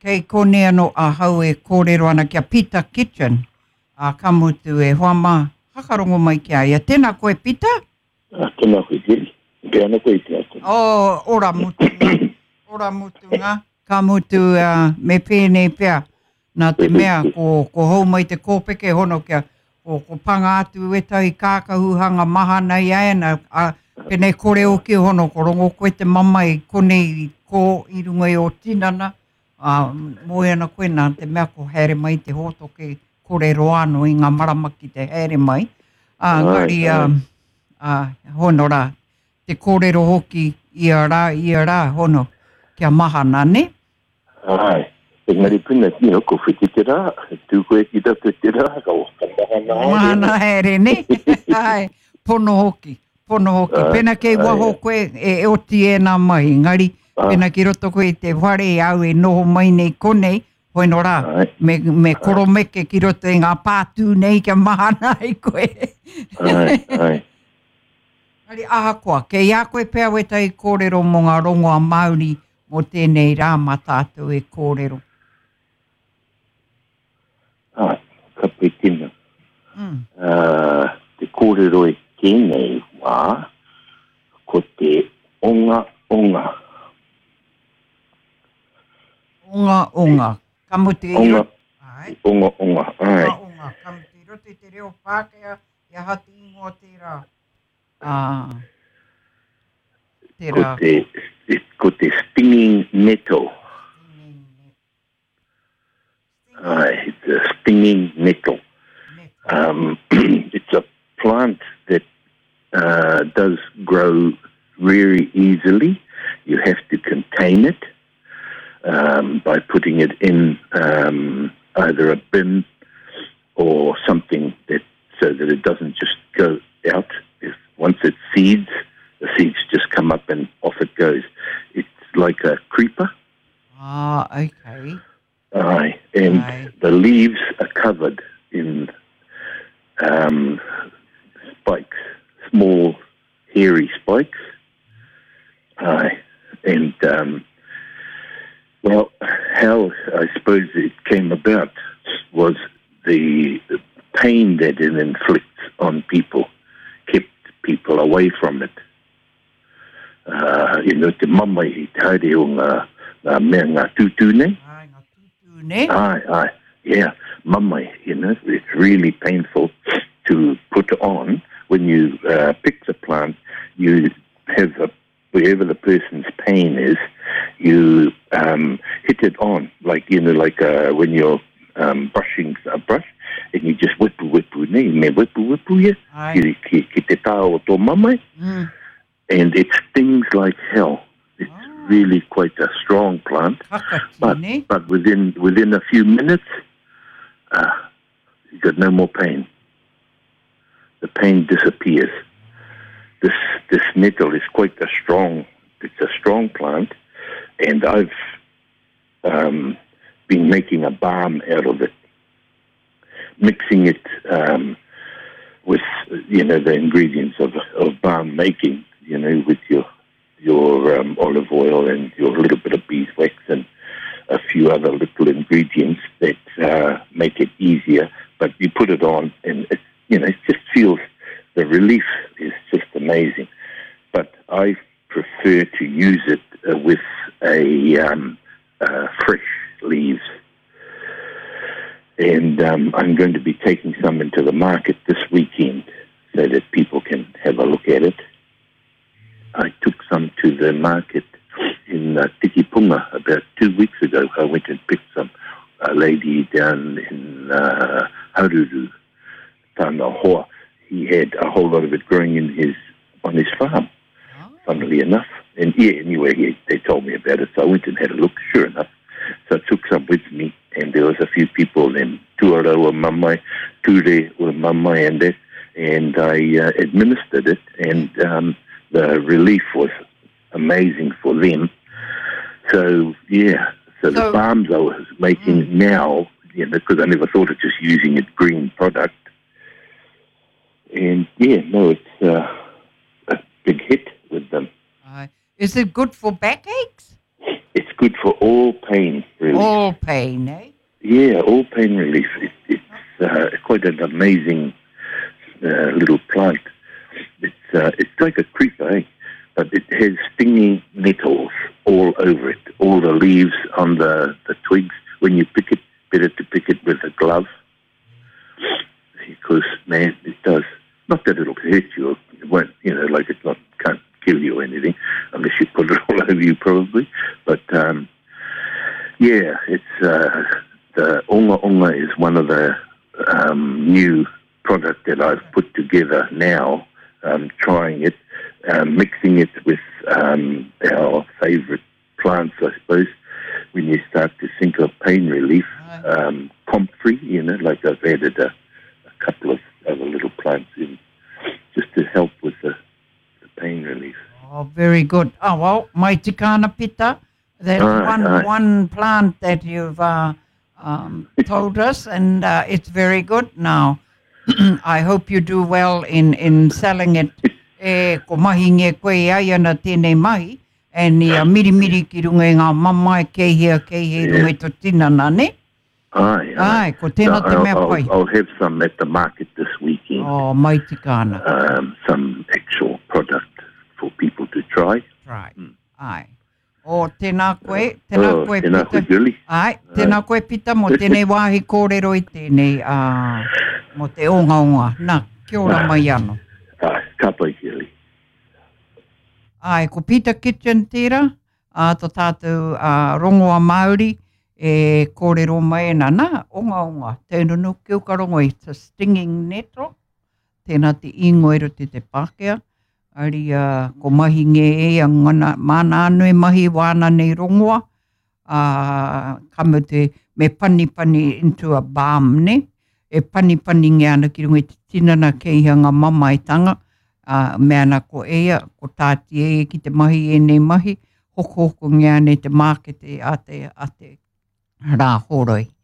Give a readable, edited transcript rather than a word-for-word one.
Kei kone ano a hau e kōrero ana kia Pita Kitchen. A kamutu e hoama hakarongo mai kia ia. Tēnā koe Pita? Tēnā koe Kiri. Pēana koe te atu. Ora mutunga. Ora mutunga. Kamutu me pēnei pēr. Nā te mea ko hau mai te kōpeke hono kia. Ko panga atu e tahi kākahuhanga mahana i aena. Pēnei kore o ki hono ko rongo koe te mamai konei ko i runga i o tinana. Moe ana koe nā te mea ko haere mai te hotoke kore roano i ngā maramaki te haere mai. Ngari hono rā, te kōrero hoki i a rā hono kia mahana, ne? Ai, engari puna tino ko whiti te rā, tū koe ki tata te rā, ka waka mahana haere. Mahana haere, ne? Ai, pono hoki. Pena kei waho koe e oti e nā mai, ngari, pena ki roto koe te whare au e noho mai nei konei, hoi no rā, me koromeke ki roto e ngā pātū nei kia mahana ai koe. Ai. Ngari aha koa, kei a koe pēr we tai kōrero mō ngā rongo a Māori mō tēnei rā mā tātou e kōrero. Ka pui tina. Te kōrero e tēnei wā, ko te onga. Onga. Kamuti i Onga, ai. Onga. Kamuti i roto i te reo Pākehā, ia hati ingoa te rā. Ko te stinging nettle. It's a stinging nettle. It's a plant that does grow very easily. You have to contain it by putting it in either a bin or something so that it doesn't just go out. Once it seeds, the seeds just come up and off it goes. It's like a creeper. Okay. And the leaves are covered in spikes, small, hairy spikes. Well, how I suppose it came about was the pain that it inflicts on people kept people away from it. Te mamai I te haere o ngā mea ngā tūtū nei. Ngā tūtū nei? Yeah, mamai, it's really painful to put on. When you pick the plant, you have wherever the person's pain is, you hit it on, like when you're brushing a brush, and you just whipu, ne? Me whipu, yeah? Ki te tā o tō mamai. And it stings like hell. It's really quite a strong plant. But within a few minutes, you got no more pain. The pain disappears. This nettle is quite a strong plant, and I've been making a balm out of it, mixing it with the ingredients of balm making, with your olive oil and your little bit of beeswax and a few other little ingredients that make it easier. But you put it on, and it just feels, the relief is just amazing. But I prefer to use it with fresh leaves. And I'm going to be taking some into the market this weekend so that people can have a look at it. I took some to the market in Tikipunga about 2 weeks ago. I went and picked some. A lady down in Haruru, Tāna Hoa, he had a whole lot of it growing on his farm, funnily enough. And anyway, they told me about it, so I went and had a look, sure enough. So I took some with me, and there was a few people, then Tuara or Mamai, Ture or Mamai, and I administered it, and the relief was amazing for them. So, the balms I was making now, because I never thought of just using a green product. And, it's a big hit with them. Is it good for backaches? It's good for all pain relief. All pain, eh? Yeah, all pain relief. It's quite an amazing little plant. It's like a creeper, eh? But it has stinging nettles all over it. All the leaves on the twigs. When you pick it, better to pick it with a glove. Because, man, it does. Not that it'll hurt you. It won't, like can't kill you or anything, unless you put it all over you, probably. But, it's, the Onga Onga is one of the new products that I've put together now, trying it, mixing it with our favourite plants, I suppose, when you start to think of pain relief. Comfrey, like I've added a couple of other little plants in just to help with the pain relief. Oh, very good. Oh, well, mai tikana pita. That's one plant that you've told us, and it's very good. Now, I hope you do well in selling it. Ko mahi nge koe ai ana tēnei mahi, e ni miri ki runga ngā mama e kei runga to tinana, ne? Ai, ko tēnā te mea pai. I'll have some at the market this weekend. Oh, mai tikana. Some actual product for people to try. Right. Ai. O tēnā koe, tēnā koe, Julie. Ai, tēnā koe pita mo tēnei wāhi kōrero I tēnei, mo te onga. Nā, kia ora mai ano. Ai, ka pai, Julie. Ai, ko Peter Kitchen tira, to tātou rongoa Māori, e kōrero mai nana, onga. Tēnā no kiu ka rongo I te stinging nettle, tēnā te ingoero te Pākehā. Ari ko mahi nge mana anu e mahi wāna nei rongoa, kama me pani into a balm, ne? E pani nge ana ki runga te tinana kei hanga mama I tanga, me ana ko ko tāti ki te mahi nei mahi, hoko nge ane te market ate rā horoi.